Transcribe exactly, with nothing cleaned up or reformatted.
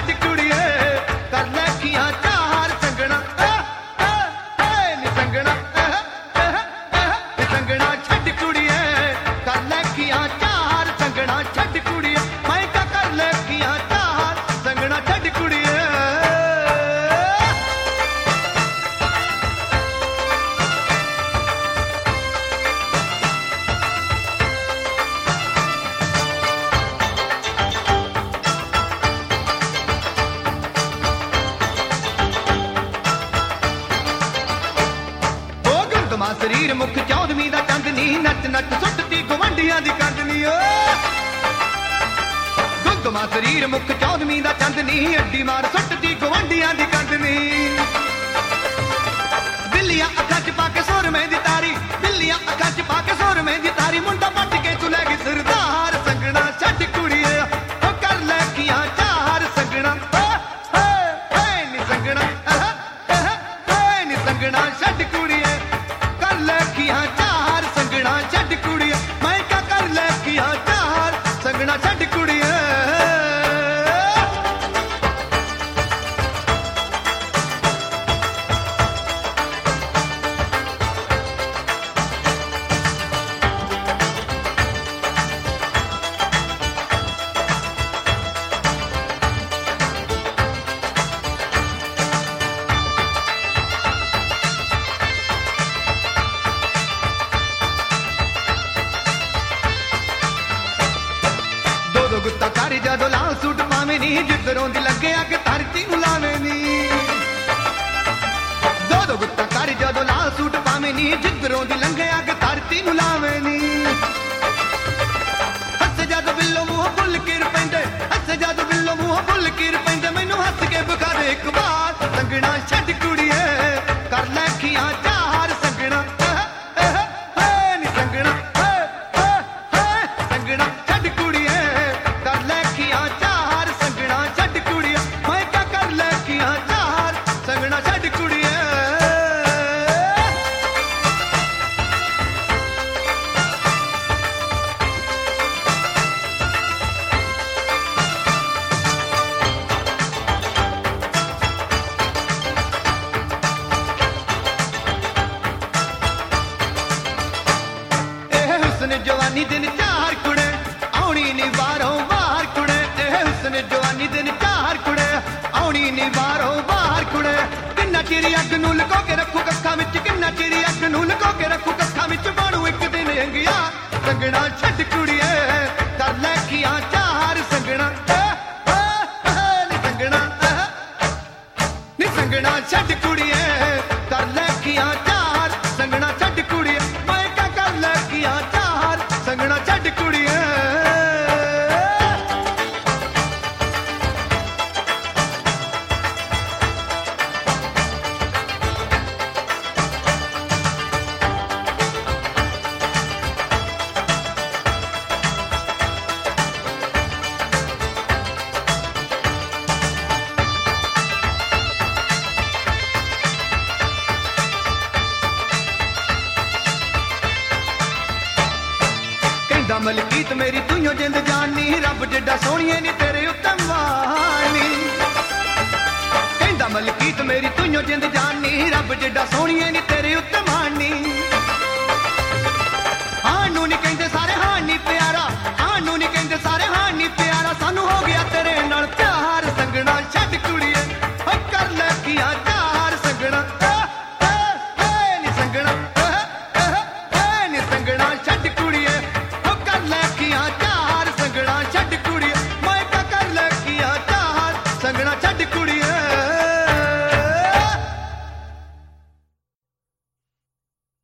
ਛੱਡ ਕੁੜੀਏ ਕਰ ਲੈ ਅੱਖੀਆਂ ਚਾਰ ਸੰਗਣਾ ਨੀ ਸੰਗਣਾ ਨੀ ਸੰਗਣਾ ਛੱਡ ਕੁੜੀਏ ਕਰ ਲੈ ਅੱਖੀਆਂ ਚਾਰ ਸੰਗਣਾ ਛੱਡ ਕੁੜੀਏ ਮੈਂ ਕਾ ਕਰ ਲੈ ਅੱਖੀਆਂ ਚਾਰ ਸੰਗਣਾ ਛੱਡ ਕੁੜੀਏ ਸਰੀਰ ਮੁਖ ਚੌਦਵੀਂ ਦਾ ਚੰਦਨੀ ਨੱਚ ਨੱਚ ਸੁੱਟਦੀ ਗਵੰਡੀਆਂ ਦੀ ਕੰਦਨੀ ਓ ਗੁੰਗਮਾ ਸਰੀਰ ਮੁਖ ਚੌਦਵੀਂ ਦਾ ਚੰਦਨੀ ਅੱਡੀ ਮਾਰ ਸੁੱਟਦੀ ਗਵੰਡੀਆਂ ਦੀ ਕੰਦਨੀ ਬਿੱਲੀਆਂ ਅੱਖਾਂ ਚ ਪਾ ਕੇ ਸੁਰਮੇ ਦੀ ਤਾਰੀ ਬਿੱਲੀਆਂ ਅੱਖਾਂ ਚ ਪਾ ਕੇ ਸੁਰਮੇ ਦੀ ਤਾਰੀ ਮੁੰਡਾ ਪੱਟ ਕੇ ਤੂੰ ਲੈ ਗਈ ਸਰਦਾਰ ਸੰਗਣਾ ਛੱਡ ਕੁੜੀਏ ਓ ਕਰ ਲੈ ਅੱਖੀਆਂ ਚਾਰ ਸੰਗਣਾ ਏ ਨੀ ਸੰਗਣਾ ਏ ਨੀ ਸੰਗਣਾ ਛੱਡ ਕੁੜੀਏ ਅੱਖੀਆਂ ਚਾਰ ਸੰਗਣਾ ਛੱਡ ਕੁੜੀਏ ਮੈਂ ਕਾ ਕਰ ਲੈ ਅੱਖੀਆਂ ਚਾਰ ਸੰਗਣਾ ਛੱਡ ਕੁੜੀਏ ਗੁੱਤਾ ਕਰ ਜਦੋਂ ਲਾਲ ਸੂਟ ਪਾਵੇਂ ਨੀ ਜਿੱਧਰੋਂ ਦੀ ਲੱਗੇ ਅੱਗ ਧਰਤੀ ਨੂੰ ਲਾਵੇਂ ਨੀ ਦੋ ਦੋ ਗੁੱਤਾ ਕਰ ਜਦੋਂ ਲਾਲ ਸੂਟ ਪਾਵੇਂ ਨੀ ਜਿੱਧਰੋਂ ਦੀ ਲੰਘੇ ਅੱਗ ਧਰਤੀ ਨੂੰ ਲਾਵੇਂ ਨੀ ਹੱਸ ਜਦੋਂ ਬਿੱਲੋ ਮੂੰਹ ਭੁੱਲ ਕੇ ਪੈਂਦੇ ਹੱਸ ਜਦੋਂ ਬਿੱਲੋ ਮੂੰਹ ਭੁੱਲ ਕੇ ਪੈਂਦੇ ਮੈਨੂੰ ਹੱਸ ਕੇ ਬੁਖਾ ਦੇ ਇੱਕ ਵਾਰ ਸੰਗਣਾ ਛੱਡ ਕੁੜੀਏ ਕਰ ਲੈ ਅੱਖੀਆਂ ਚਾਰ ਸੰਗਣਾ ਨੀ ਸੰਗਣਾ ਸੰਗਣਾ ਛੱਡ ਕੁੜੀਏ ਕਰ ਲੈ ਅੱਖੀਆਂ ਚਾਰ ਸੰਗਣਾ ਛੱਡ ਕੁੜੀਏ ਮੈਂ ਕਾ ਕਰ ਲੈ ਅੱਖੀਆਂ ਚਾਰ ਸੰਗਣਾ ਛੱਡ ਕੁੜੀਏ ਇਹ ਹੁਸਨ ਜਵਾਨੀ ਦਿਨ ਚਾਰ ਕੁੜੇ ਆਉਣੀ ਨੀ ਬਾਹਰੋਂ ਬਾਹਰ ਕੁੜੇ ਇਹ ਹੁਸਨ ਜਵਾਨੀ ਦਿਨ ਚਾਰ ਕੁੜੇ ਆਉਣੀ ਨੀ ਬਾਹਰੋਂ ਬਾਹਰ ਕੁੜੇ ਕਿੰਨਾ ਚਿਰ ਅੱਗ ਨੂੰ ਲੁਕੋ ਕੇ ਰੱਖੂ ਕੱਖਾਂ ਵਿੱਚ ਕਿੰਨਾ ਚਿਰ ਅੱਗ ਨੂੰ ਲੁਕੋ ਕੇ ਰੱਖੂ ਕੱਖਾਂ ਵਿੱਚ ਬਣੂ ਇੱਕ ਦਿਨ ਅੰਗਿਆ ਸੰਗਣਾ ਛੱਡ ਕੁੜੀਏ ਕਰ ਲੈ ਅੱਖੀਆਂ ਚਾਰ ਸੰਗਣਾ ਨੀ ਸੰਗਣਾ ਨੀ ਸੰਗਣਾ ਛੱਡ ਕੁੜੀਏ ਕਰ ਲੈ ਅੱਖੀਆਂ ਚਾਰ ਸੰਗਣਾ ਛੱਡ ਕੁੜੀਏ ਮੈਂ ਕਾ ਕਰ ਲੈ ਅੱਖੀਆਂ ਚਾਰ ਸੰਗਣਾ ਛੱਡ ਕੁੜੀਏ ਮਲਕੀਤ ਮੇਰੀ ਤੂੰ ਜਿੰਦ ਜਾਨੀ ਰੱਬ ਜਿੱਡਾ ਸੋਹਣੀਏ ਨੀ ਤੇਰੇ ਉੱਤੇ ਮਾਨੀ ਕਹਿੰਦਾ ਮਲਕੀਤ ਮੇਰੀ ਤੂੰ ਜਿੰਦ ਜਾਨੀ ਰੱਬ ਜਿੱਡਾ ਸੋਹਣੀਏ ਨੀ ਤੇਰੇ ਉੱਤੇ ਮਾਨੀ